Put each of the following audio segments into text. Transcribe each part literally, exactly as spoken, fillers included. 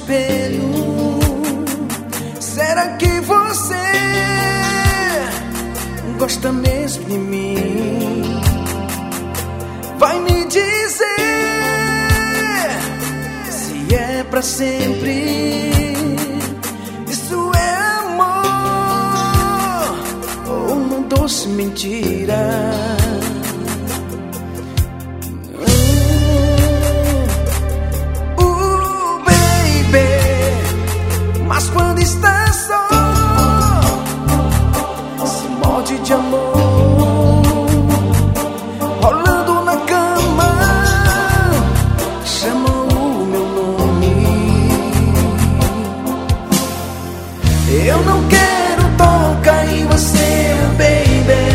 espelho. Será que você gosta mesmo de mim? Vai me dizer se é pra sempre. Isso é amor ou uma doce mentira? Mas quando está só, se morde de amor, rolando na cama, chama o meu nome. Eu não quero tocar em você, baby,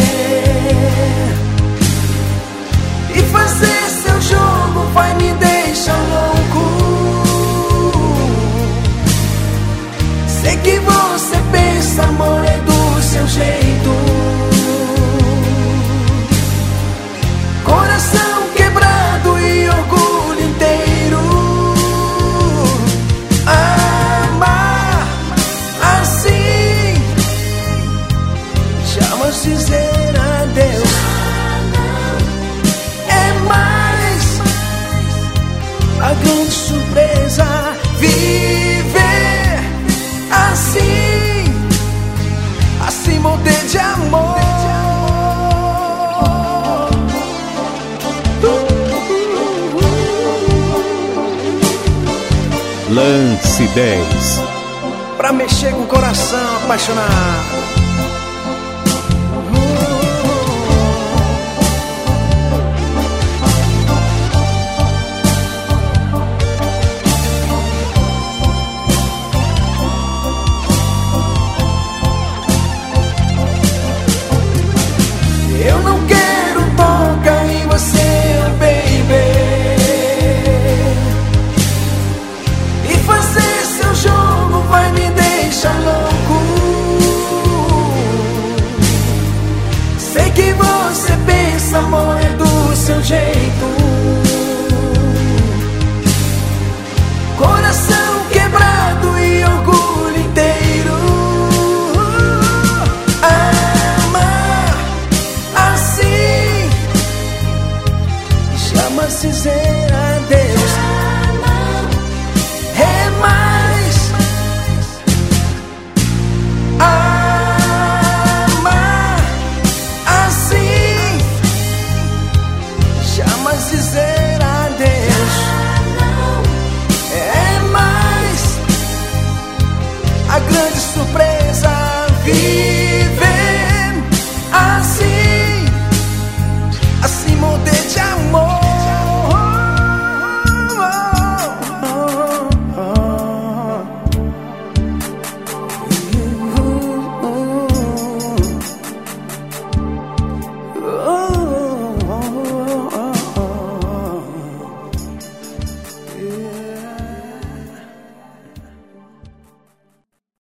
e fazer seu jogo vai me deixar louco. Sei que você pensa, amor, é do seu jeito. Coração quebrado e orgulho inteiro. Amar assim, jamais dizer adeus. É mais a grande surpresa. Viver assim, assim morder de amor. Lance dez. Pra mexer com o coração apaixonado.